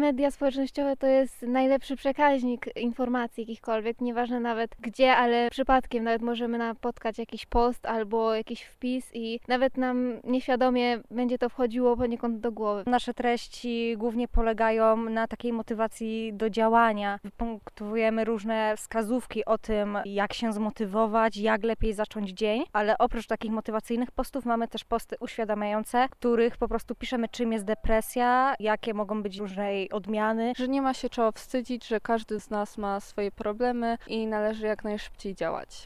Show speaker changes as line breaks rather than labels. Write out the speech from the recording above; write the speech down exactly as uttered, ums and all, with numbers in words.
media społecznościowe to jest najlepszy przekaźnik informacji jakichkolwiek, nieważne nawet gdzie, ale przypadkiem nawet możemy napotkać jakiś post albo jakiś wpis i nawet nam nieświadomie będzie to wchodziło poniekąd do głowy.
Nasze treści głównie polegają na takiej motywacji do działania. Punktujemy różne wskazówki o tym, jak się zmotywować, jak lepiej zacząć dzień, ale oprócz takich motywacyjnych postów mamy też posty uświadamiające, w których po prostu piszemy, czym jest depresja, jakie mogą być różnej odmiany.
Że nie ma się czego wstydzić, że każdy z nas ma swoje problemy i należy jak najszybciej działać.